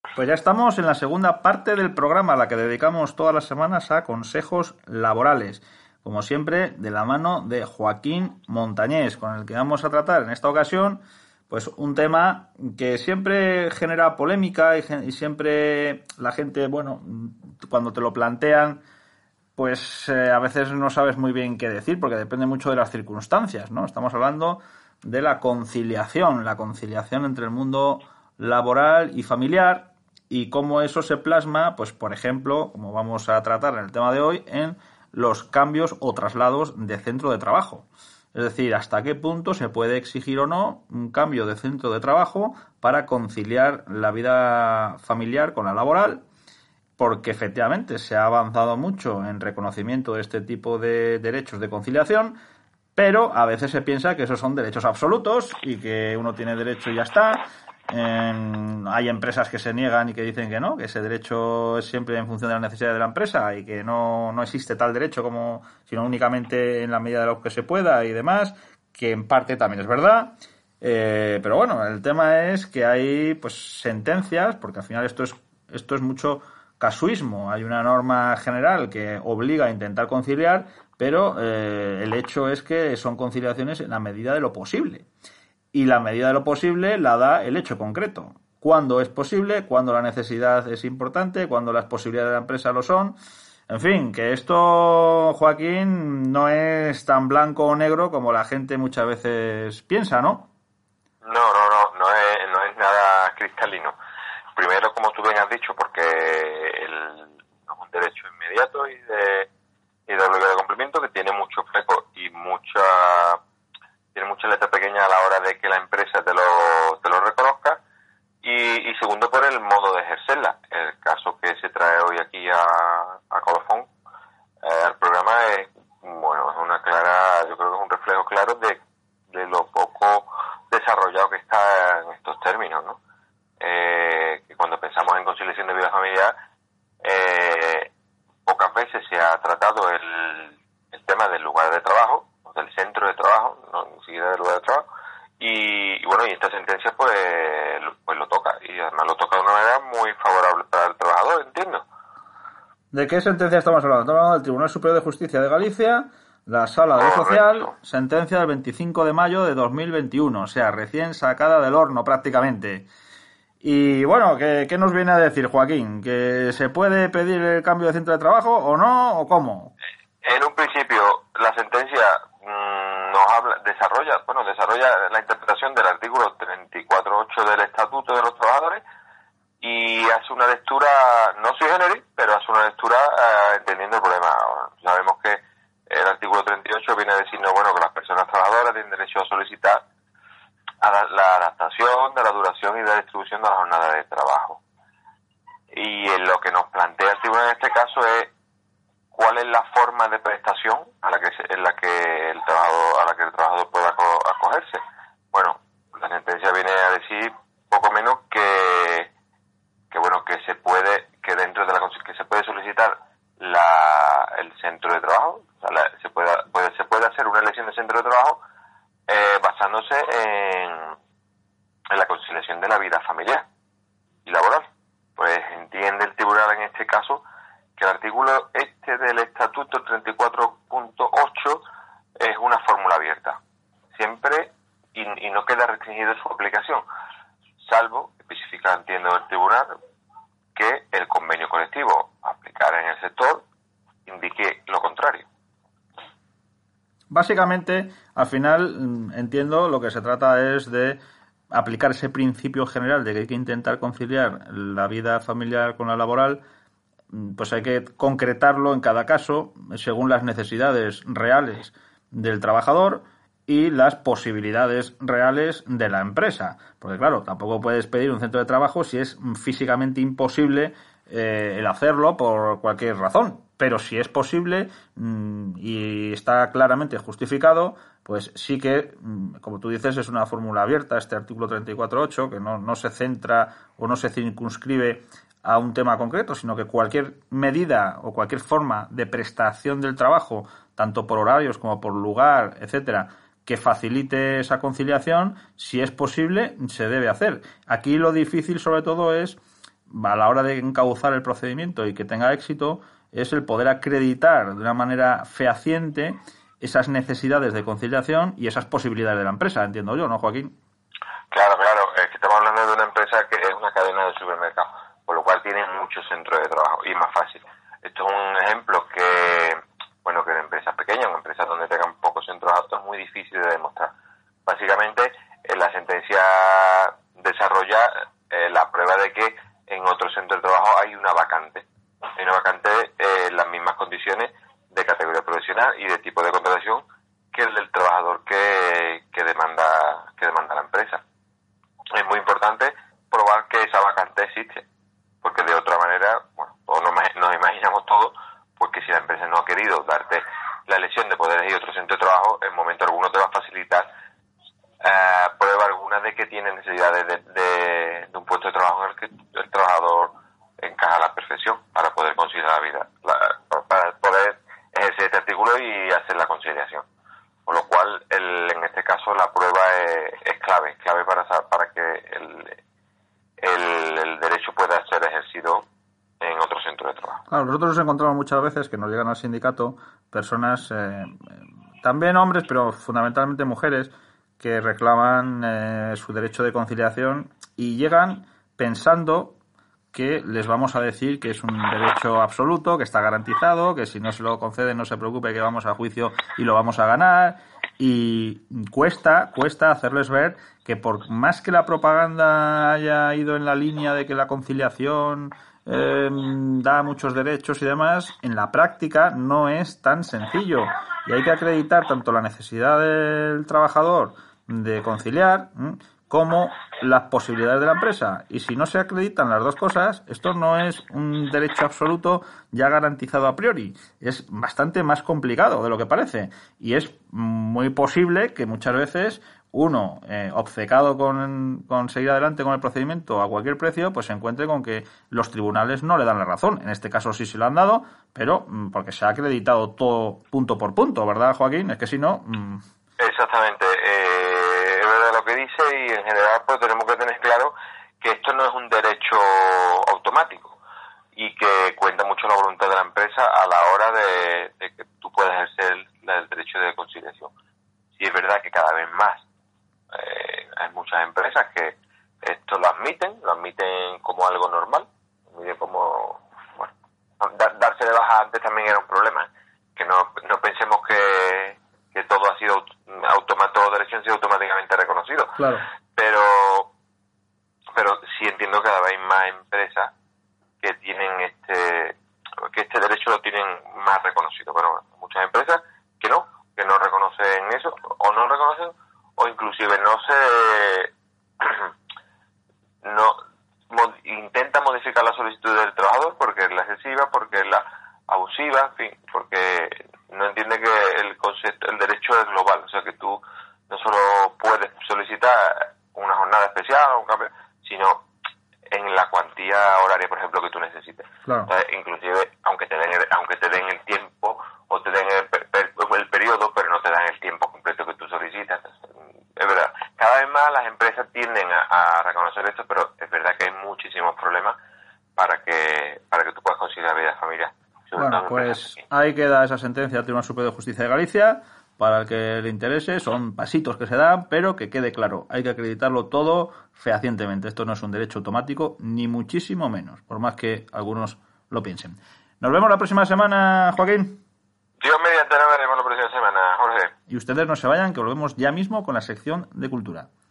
Pues ya estamos en la segunda parte del programa, la que dedicamos todas las semanas a consejos laborales. Como siempre, de la mano de Joaquín Montañés, con el que vamos a tratar en esta ocasión pues un tema que siempre genera polémica y siempre la gente, bueno, cuando te lo plantean, pues a veces no sabes muy bien qué decir, porque depende mucho de las circunstancias, ¿no? Estamos hablando de la conciliación entre el mundo laboral y familiar, y cómo eso se plasma, pues por ejemplo, como vamos a tratar en el tema de hoy, en los cambios o traslados de centro de trabajo. Es decir, hasta qué punto se puede exigir o no un cambio de centro de trabajo para conciliar la vida familiar con la laboral, porque efectivamente se ha avanzado mucho en reconocimiento de este tipo de derechos de conciliación, pero a veces se piensa que esos son derechos absolutos y que uno tiene derecho y ya está. Hay empresas que se niegan y que dicen que no, que ese derecho es siempre en función de las necesidades de la empresa y que no existe tal derecho como sino únicamente en la medida de lo que se pueda y demás, que en parte también es verdad. Pero bueno, el tema es que hay pues sentencias, porque al final esto es mucho casuismo. Hay una norma general que obliga a intentar conciliar, pero el hecho es que son conciliaciones en la medida de lo posible. Y la medida de lo posible la da el hecho concreto. Cuándo es posible, cuándo la necesidad es importante, cuándo las posibilidades de la empresa lo son. En fin, que esto, Joaquín, no es tan blanco o negro como la gente muchas veces piensa, ¿no? No es nada cristalino. Primero, como tú bien has dicho, porque es un derecho inmediato y de obligación de cumplimiento que tiene mucho fleco y tiene mucha letra pequeña a la hora de que la empresa te lo reconozca, y segundo por el modo de ejercerla. El caso que se trae hoy aquí a colofón al programa es una clara, yo creo que es un reflejo claro de lo poco desarrollado que está en estos términos, ¿no? Que cuando pensamos en conciliación de vida familiar, pocas veces se ha tratado el tema del lugar de trabajo, del centro de trabajo, no ni siquiera del lugar de trabajo, y esta sentencia pues lo toca, y además lo toca de una manera muy favorable para el trabajador, entiendo. ¿De qué sentencia estamos hablando? Estamos hablando del Tribunal Superior de Justicia de Galicia, la Sala de lo Social, sentencia del 25 de mayo de 2021, o sea, recién sacada del horno prácticamente. Y bueno, ¿qué nos viene a decir, Joaquín? ¿Que se puede pedir el cambio de centro de trabajo o no, o cómo? En un principio, la sentencia desarrolla la interpretación del artículo 34.8 del Estatuto de los Trabajadores y hace una lectura, no sui generis, pero hace una lectura entendiendo el problema. Sabemos que el artículo 38 viene a decirnos, que las personas trabajadoras tienen derecho a solicitar la adaptación de la duración y de la distribución de la jornada de trabajo. Y lo que nos plantea el tribunal en este caso es cuál es la forma de prestación a la que el trabajador pueda acogerse. Bueno, la sentencia viene a decir poco menos que se puede solicitar el centro de trabajo, o sea, se puede hacer una elección de centro de trabajo basándose en la conciliación de la vida familiar y laboral. Pues entiende el tribunal en este caso que el artículo del Estatuto 34.8 es una fórmula abierta, siempre, y no queda restringido su aplicación, salvo, especifica, entiendo el tribunal, que el convenio colectivo a aplicar en el sector indique lo contrario. Básicamente, al final, entiendo, lo que se trata es de aplicar ese principio general de que hay que intentar conciliar la vida familiar con la laboral. Pues hay que concretarlo en cada caso según las necesidades reales del trabajador y las posibilidades reales de la empresa. Porque claro, tampoco puedes pedir un centro de trabajo si es físicamente imposible el hacerlo por cualquier razón. Pero si es posible y está claramente justificado, pues sí que, como tú dices, es una fórmula abierta este artículo 34.8, que no se centra o no se circunscribe a un tema concreto, sino que cualquier medida o cualquier forma de prestación del trabajo, tanto por horarios como por lugar, etcétera, que facilite esa conciliación, si es posible, se debe hacer. Aquí lo difícil, sobre todo, es a la hora de encauzar el procedimiento y que tenga éxito es el poder acreditar de una manera fehaciente esas necesidades de conciliación y esas posibilidades de la empresa, entiendo yo, ¿no, Joaquín? Claro, es que estamos hablando de una empresa que es una cadena de supermercados, por lo cual tiene muchos centros de trabajo y es más fácil. Esto es un ejemplo que en empresas pequeñas, en empresas donde tengan pocos centros altos, es muy difícil de demostrar. Básicamente, la sentencia desarrolla la prueba de que en otro centro de trabajo hay una vacante. Hay una vacante en las mismas condiciones de categoría profesional y de tipo de contratación que el del trabajador que demanda la empresa. Es muy importante probar que esa vacante existe, porque de otra manera, nos imaginamos todo, pues que si la empresa no ha querido darte la elección de poder elegir otro centro de trabajo, en momento alguno te va a facilitar prueba alguna de que tiene necesidades de un puesto de trabajo en el que el trabajador encaja a la perfección para poder conciliar la vida, para poder ejercer este artículo y hacer la conciliación. Con lo cual, en este caso, la prueba es clave para que el derecho pueda ser ejercido en otro centro de trabajo. Claro, nosotros nos encontramos muchas veces que nos llegan al sindicato personas, también hombres, pero fundamentalmente mujeres, que reclaman su derecho de conciliación y llegan pensando que les vamos a decir que es un derecho absoluto, que está garantizado, que si no se lo conceden no se preocupe que vamos a juicio y lo vamos a ganar, y cuesta hacerles ver que por más que la propaganda haya ido en la línea de que la conciliación da muchos derechos y demás, en la práctica no es tan sencillo y hay que acreditar tanto la necesidad del trabajador de conciliar como las posibilidades de la empresa. Y si no se acreditan las dos cosas, esto no es un derecho absoluto ya garantizado a priori. Es bastante más complicado de lo que parece. Y es muy posible que muchas veces uno, obcecado con seguir adelante con el procedimiento a cualquier precio, pues se encuentre con que los tribunales no le dan la razón. En este caso sí se lo han dado, pero porque se ha acreditado todo punto por punto, ¿verdad, Joaquín? Es que si no... Exactamente. Es verdad lo que dice y en general pues tenemos que tener claro que esto no es un derecho automático y que cuenta mucho la voluntad de la empresa a la hora de que tú puedas ejercer el derecho de conciliación. Sí es verdad que cada vez más hay muchas empresas que esto lo admiten como algo normal, como darse de baja antes también era un problema, que no pensemos que todo ha sido todo derecho ha sido automáticamente reconocido. Claro. Pero sí entiendo que cada vez hay más empresas que tienen este derecho lo tienen más reconocido. Pero muchas empresas que no reconocen eso, o no reconocen, o inclusive intenta modificar la solicitud del trabajador porque es la excesiva, porque es la abusiva, en fin, porque no entiende que el derecho es global, o sea que tú no solo puedes solicitar una jornada especial o un cambio, sino en la cuantía horaria, por ejemplo, que tú necesites. Claro. Entonces, inclusive, aunque te den el tiempo o te den el periodo, pero no te dan el tiempo completo que tú solicitas. Es verdad. Cada vez más las empresas tienden a reconocer esto, pero es verdad que hay muchísimos problemas para que tú puedas conciliar vida familiar. Bueno, pues ahí queda esa sentencia del Tribunal Superior de Justicia de Galicia. Para el que le interese, son pasitos que se dan, pero que quede claro, hay que acreditarlo todo fehacientemente. Esto no es un derecho automático, ni muchísimo menos, por más que algunos lo piensen. Nos vemos la próxima semana, Joaquín. Dios mediante, nos veremos la próxima semana, Jorge. Y ustedes no se vayan, que volvemos ya mismo con la sección de cultura.